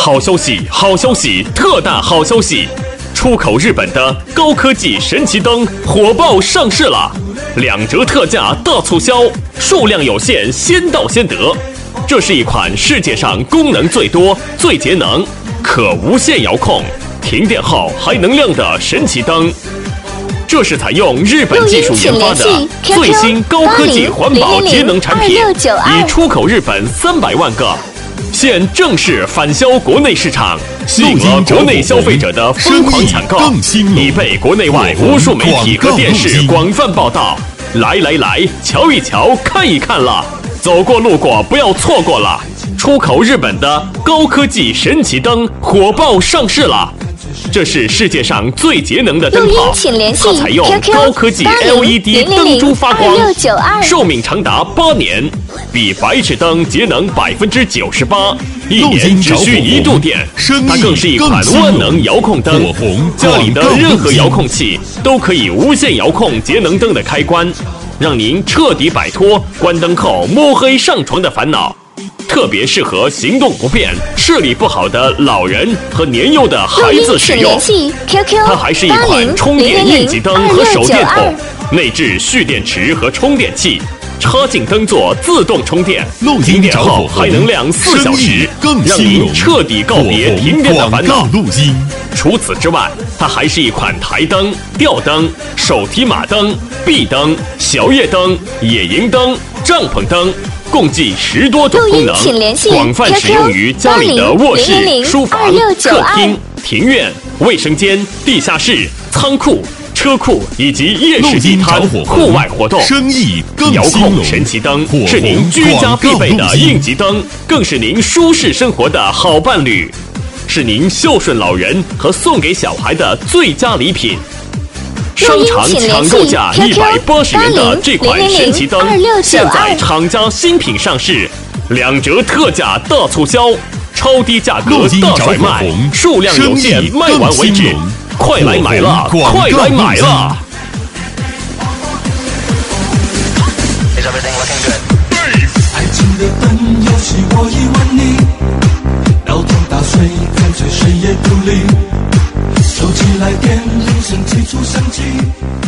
好消息，好消息，特大好消息！出口日本的高科技神奇灯火爆上市了，2折特价大促销，数量有限，先到先得。这是一款世界上功能最多、最节能、可无线遥控、停电后还能亮的神奇灯。这是采用日本技术研发的最新高科技环保节能产品，已出口日本300万个。现正式返销国内市场，吸引了国内消费者的疯狂抢购，已被国内外无数媒体和电视广泛报道。来，瞧一瞧，看一看了，走过路过不要错过了。出口日本的高科技神奇灯火爆上市了。这是世界上最节能的灯泡，它采用高科技 LED 灯珠发光，寿命长达8年，比白炽灯节能98%，一年只需1度电。它更是一款万能遥控灯，家里的任何遥控器都可以无线遥控节能灯的开关，让您彻底摆脱关灯后摸黑上床的烦恼。特别适合行动不便、视力不好的老人和年幼的孩子使用。它还是一款充电应急灯和手电筒，内置蓄电池和充电器，插进灯座自动充电，停电后还能亮4小时，让您彻底告别停电的烦恼。除此之外，它还是一款台灯、吊灯、手提马灯、壁灯、小夜灯、野营灯、帐篷灯。共计10多种功能，广泛使用于家里的卧室、书房、客厅、庭院、卫生间、地下室、仓库、车库以及夜市地摊、户外活动。遥控神奇灯是您居家必备的应急灯，更是您舒适生活的好伴侣，是您孝顺老人和送给小孩的最佳礼品。商场抢购价180元的这款神奇灯，现在厂家新品上市，2折特价大促销，超低价格大甩卖，数量有限，卖完为止，快来买了，快来买了！ 爱情的灯游戏我已问你，闹钟打碎，干脆谁也不理。手机来电，铃声急促响起。